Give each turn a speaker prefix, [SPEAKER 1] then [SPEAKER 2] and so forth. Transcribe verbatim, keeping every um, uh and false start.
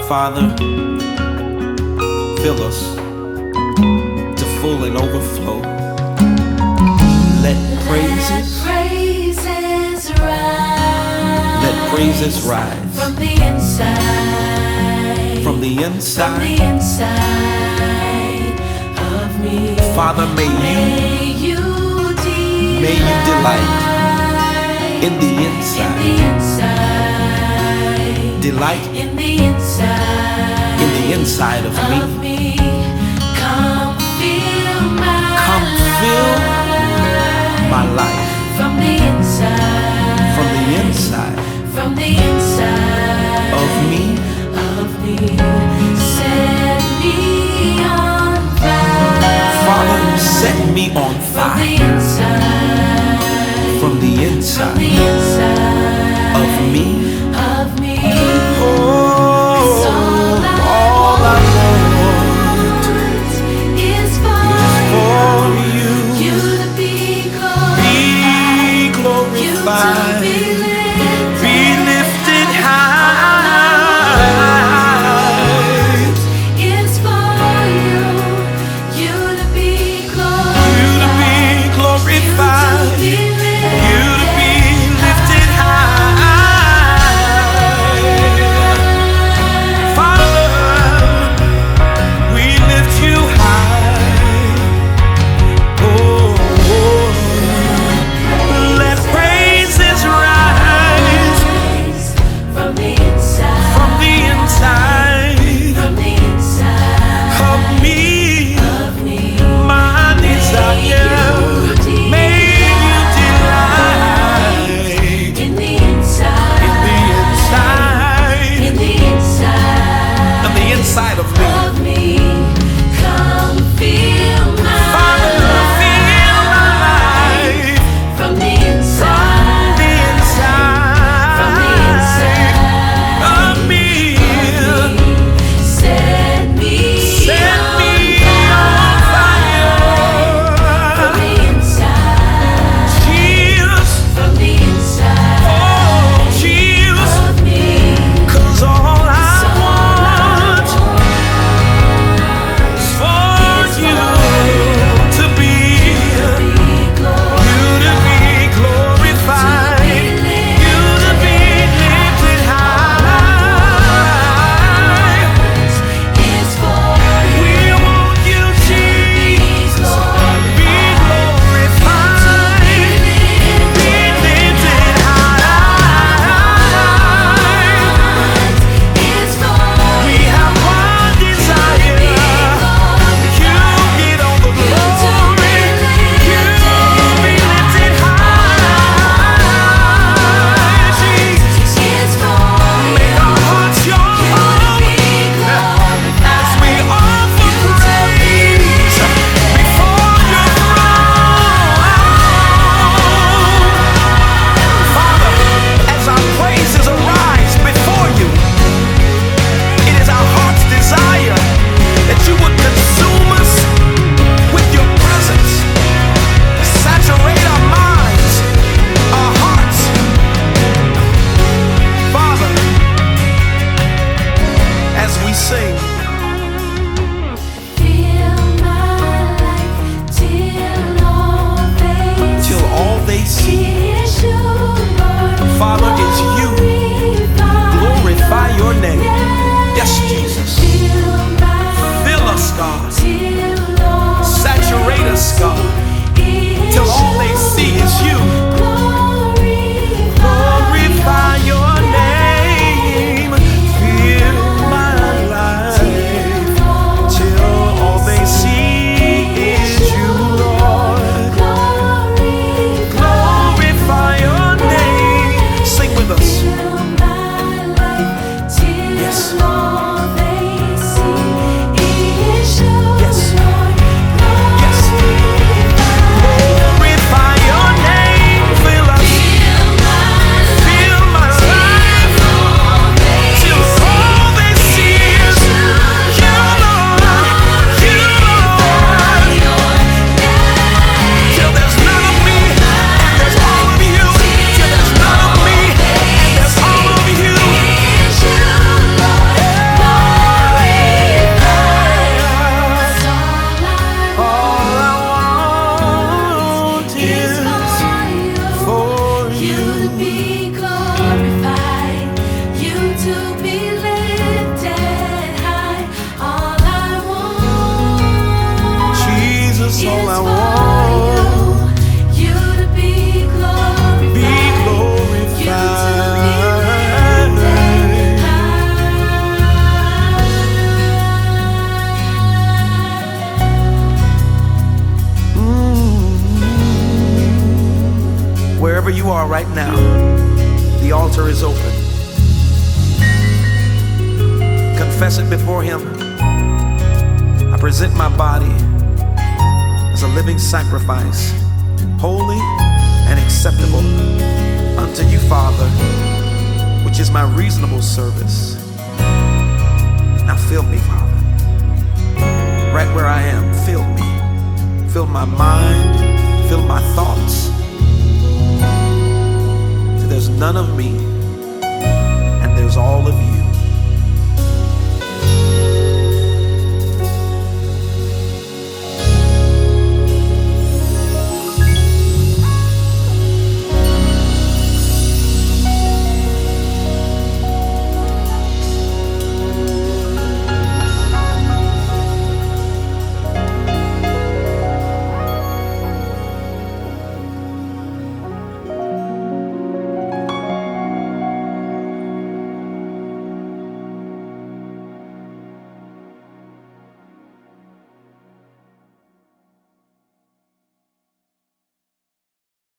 [SPEAKER 1] Father, fill us to full and overflow. Let praises,
[SPEAKER 2] praises rise.
[SPEAKER 1] let praises rise
[SPEAKER 2] From the inside.
[SPEAKER 1] from the inside.
[SPEAKER 2] From the inside of me.
[SPEAKER 1] Father, may you,
[SPEAKER 2] May you delight.
[SPEAKER 1] may you delight in the inside.
[SPEAKER 2] In the inside.
[SPEAKER 1] Delight
[SPEAKER 2] In the inside.
[SPEAKER 1] in the inside of me.
[SPEAKER 2] Of me. Come fill my
[SPEAKER 1] Come fill my life
[SPEAKER 2] From the inside.
[SPEAKER 1] from the inside
[SPEAKER 2] From the inside
[SPEAKER 1] of me.
[SPEAKER 2] of me. Set me on fire.
[SPEAKER 1] Father, set me on
[SPEAKER 2] From the
[SPEAKER 1] fire
[SPEAKER 2] inside.
[SPEAKER 1] from the
[SPEAKER 2] From
[SPEAKER 1] inside
[SPEAKER 2] the inside
[SPEAKER 1] of me.
[SPEAKER 2] of me.
[SPEAKER 1] Oh,
[SPEAKER 2] all I
[SPEAKER 1] all I want
[SPEAKER 2] Is for
[SPEAKER 1] for you,
[SPEAKER 2] you to be
[SPEAKER 1] be
[SPEAKER 2] glorified. You to
[SPEAKER 1] glorified,
[SPEAKER 2] be lifted.
[SPEAKER 1] be lifted high,
[SPEAKER 2] Is for you. You to be
[SPEAKER 1] you to be glorified,
[SPEAKER 2] glorified.
[SPEAKER 1] you to be lifted high. Father, we lift you high. Oh, let praises rise
[SPEAKER 2] From the inside.
[SPEAKER 1] from the inside
[SPEAKER 2] From the inside
[SPEAKER 1] of me.
[SPEAKER 2] of me.
[SPEAKER 1] My desire, may you delight
[SPEAKER 2] In the inside.
[SPEAKER 1] in the inside,
[SPEAKER 2] In the inside
[SPEAKER 1] on the inside of me.
[SPEAKER 2] of me. Come feel my
[SPEAKER 1] Father, feel my life
[SPEAKER 2] From the
[SPEAKER 1] from
[SPEAKER 2] inside.
[SPEAKER 1] the
[SPEAKER 2] From the
[SPEAKER 1] inside
[SPEAKER 2] inside
[SPEAKER 1] of me.
[SPEAKER 2] Set me
[SPEAKER 1] Set me
[SPEAKER 2] on
[SPEAKER 1] on
[SPEAKER 2] fire. From
[SPEAKER 1] fire,
[SPEAKER 2] the inside.
[SPEAKER 1] Jesus,
[SPEAKER 2] From the inside
[SPEAKER 1] oh Jesus,
[SPEAKER 2] of me.
[SPEAKER 1] 'cause all I
[SPEAKER 2] So
[SPEAKER 1] want is for you to be,
[SPEAKER 2] be glorified.
[SPEAKER 1] you to be glorified, you to be lifted high.
[SPEAKER 2] Is for
[SPEAKER 1] We want you, Jesus, be glorified, be lifted high.
[SPEAKER 2] Is for
[SPEAKER 1] We have one desire, you get all the glory, you be lifted high. Jesus,
[SPEAKER 2] Is for
[SPEAKER 1] may our hearts yearn as we offer praise before your throne. Father, as our praises arise before you, it is our heart's desire that you would consume us with your presence, saturate our minds, our hearts. Father, as we sing,
[SPEAKER 2] Fill my life till all they
[SPEAKER 1] till all they see,
[SPEAKER 2] is you, Lord.
[SPEAKER 1] Father, is you. Glorify your name. Yes, Jesus.
[SPEAKER 2] Fill my
[SPEAKER 1] Fill us, God.
[SPEAKER 2] till all
[SPEAKER 1] Saturate us, God, till all they see is you. Glorify your name. Fill my life till all they see is you, Lord. Glorify your name. Sing with us. Yes. Yes. Yes.
[SPEAKER 2] be glorified, you to be lifted high. All I want,
[SPEAKER 1] Jesus,
[SPEAKER 2] is
[SPEAKER 1] all I
[SPEAKER 2] for
[SPEAKER 1] want.
[SPEAKER 2] you, you to be glorified,
[SPEAKER 1] Be
[SPEAKER 2] you to be
[SPEAKER 1] glorified.
[SPEAKER 2] lifted high.
[SPEAKER 1] Wherever you are right now, the altar is open. Confess it before Him. I present my body as a living sacrifice, holy and acceptable unto you, Father, which is my reasonable service. Now fill me, Father, right where I am. Fill me. Fill my mind, fill my thoughts. There's none of me